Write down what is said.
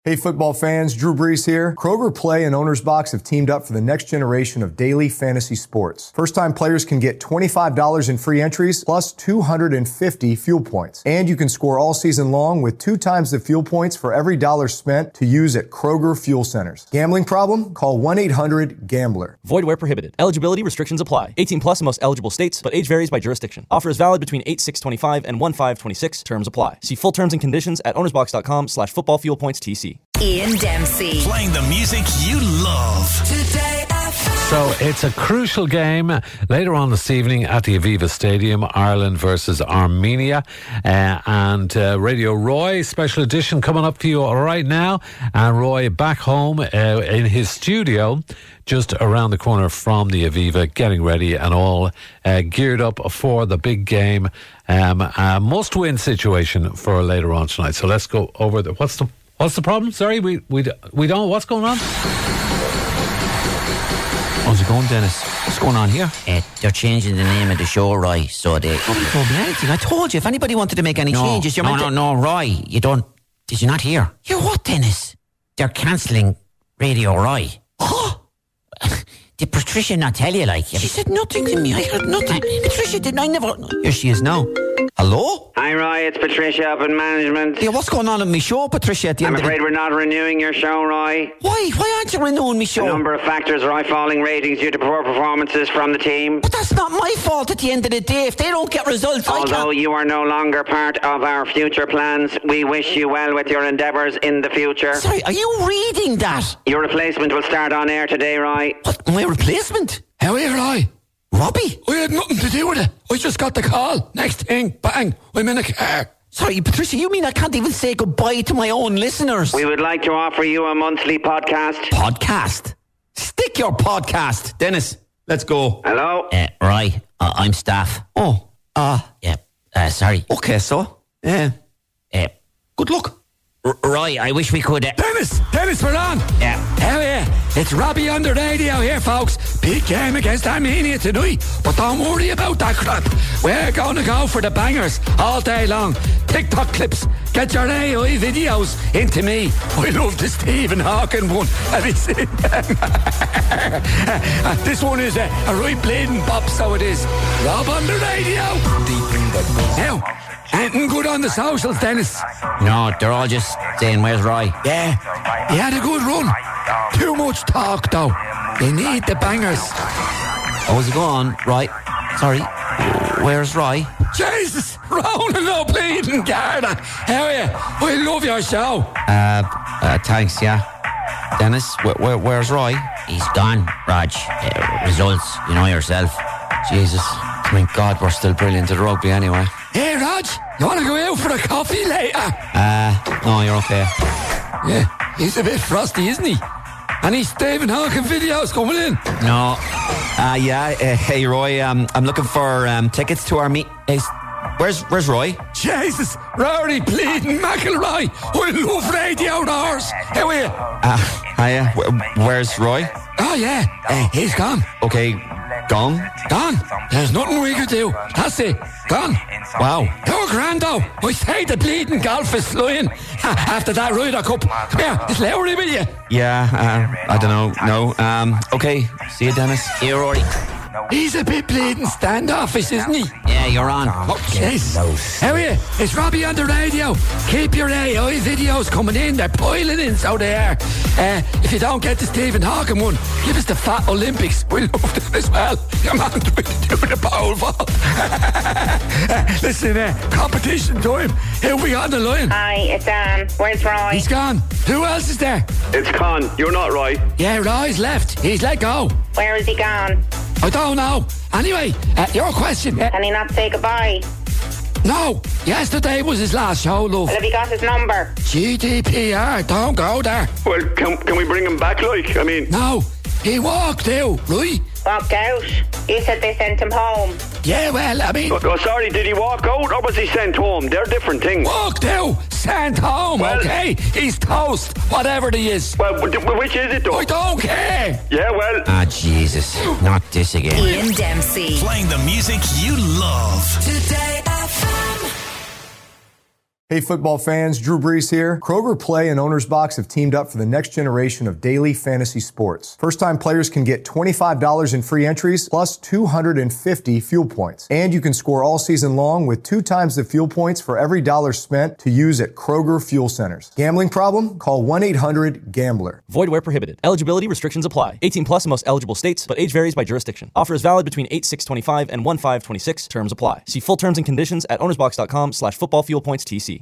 Hey football fans, Drew Brees here. Kroger Play and Owner's Box have teamed up for the next generation of daily fantasy sports. First-time players can get $25 in free entries plus 250 fuel points. And you can score all season long with 2 times the fuel points for every dollar spent to use at Kroger Fuel Centers. Gambling problem? Call 1-800-GAMBLER. Void where prohibited. Eligibility restrictions apply. 18 plus in most eligible states, but age varies by jurisdiction. Offer is valid between 8/6/25 and 1/5/26. Terms apply. See full terms and conditions at ownersbox.com/footballfuelpointstc. Ian Dempsey. Playing the music you love. Today FM. So it's a crucial game later on this evening at the Aviva Stadium, Ireland versus Armenia. And Radio Roy, special edition coming up for you right now. And Roy back home in his studio, just around the corner from the Aviva, getting ready and all geared up for the big game. A must-win situation for later on tonight. So let's go over What's the problem? Sorry, we don't. What's going on? How's it going, Dennis? What's going on here? They're changing the name of the show, Roy. So they. Nobody told me anything. I told you if anybody wanted to make any changes, you're No, Roy. You don't. Did you not hear? Hear what, Dennis? They're cancelling Radio Roy. Oh, Did Patricia not tell you? Like she said nothing to me. I heard nothing. Patricia did. I never. Here she is now. Hello? Hi, Roy. It's Patricia up in management. Yeah, what's going on in my show, Patricia? At the I'm end afraid we're not renewing your show, Roy. Why? Why aren't you renewing my show? A number of factors, Roy. Falling ratings due to poor performances from the team. But that's not my fault at the end of the day. If they don't get results, Although you are no longer part of our future plans, we wish you well with your endeavours in the future. Sorry, are you reading that? Your replacement will start on air today, Roy. What? My replacement? How are you, Roy? Robbie? I had nothing to do with it. I just got the call. Next thing, bang, I'm in a car. Sorry, Patricia, you mean I can't even say goodbye to my own listeners? We would like to offer you a monthly podcast. Podcast? Stick your podcast. Dennis, let's go. Hello? Roy, I'm staff. Oh, Yeah. Sorry. okay, so. Yeah. Good luck. Roy, I wish we could. Dennis, we're on. Yeah. How are you? It's Robbie on the radio here, folks. Big game against Armenia tonight. But don't worry about that crap. We're going to go for the bangers all day long. TikTok clips. Get your AI videos into me. I love the Stephen Hawking one. Have you seen them? This one is a right bleeding bop, so it is. Rob on the radio. Now, anything good on the socials, Dennis? No, they're all just saying, where's Roy? Yeah, he had a good run. Too much talk, though. They need the bangers. How's it going? Roy? Sorry. Where's Roy? Jesus, Ronan O'Bleeding Garda. How are you? I love your show. Thanks, yeah. Dennis, where's Roy? He's gone, Raj. Results, you know yourself. Jesus, thank God we're still brilliant at rugby anyway. Hey, Raj, you want to go out for a coffee later? No, you're okay. Yeah, he's a bit frosty, isn't he? Any Stephen Hawking videos coming in? No. Hey, Roy, I'm looking for tickets to our meet. Hey, where's Roy? Jesus, Rory Bleeding McElroy. I love Radio Doors. How are you? Hiya. Where's Roy? Oh, yeah, he's gone. Okay, gone? Gone. There's nothing we could do. That's it. Gone. Wow. You're grand, though. I say the bleeding golf is flying. After that Ryder Cup. Come here, it's Lowry, will you? Yeah, I don't know. No. Okay. See you, Dennis. Here, Rory. He's a bit bleeding standoffish, isn't he? Yeah, you're on. Oh, jeez. How are you? It's Robbie on the radio. Keep your AI videos coming in. They're piling in, so they are. If you don't get the Stephen Hawking one, give us the Fat Olympics. We love them as well. Come on, do the pole vault. Listen, competition time. Who we on the line? Hi, it's Anne. Where's Roy? He's gone. Who else is there? It's Con. You're not Roy. Yeah, Roy's left. He's let go. Where is he gone? I don't know. Anyway, your question. Can he not say goodbye? No. Yesterday was his last show, love. Well, have you got his number? GDPR. Don't go there. Well, can we bring him back, like? I mean... No. He walked out, right? Walked out? You said they sent him home. Yeah, well, I mean... Oh, sorry, did he walk out or was he sent home? They're different things. Walked out, sent home, well, okay? He's toast, whatever he is. Well, which is it, though? I don't care. Yeah, well... Jesus, not this again. Ian Dempsey. Playing the music you love. Today FM. Hey football fans, Drew Brees here. Kroger Play and Owner's Box have teamed up for the next generation of daily fantasy sports. First-time players can get $25 in free entries plus 250 fuel points. And you can score all season long with 2 times the fuel points for every dollar spent to use at Kroger Fuel Centers. Gambling problem? Call 1-800-GAMBLER. Void where prohibited. Eligibility restrictions apply. 18 plus in most eligible states, but age varies by jurisdiction. Offer is valid between 8/6/25 and 1/5/26. Terms apply. See full terms and conditions at ownersbox.com/footballfuelpointstc.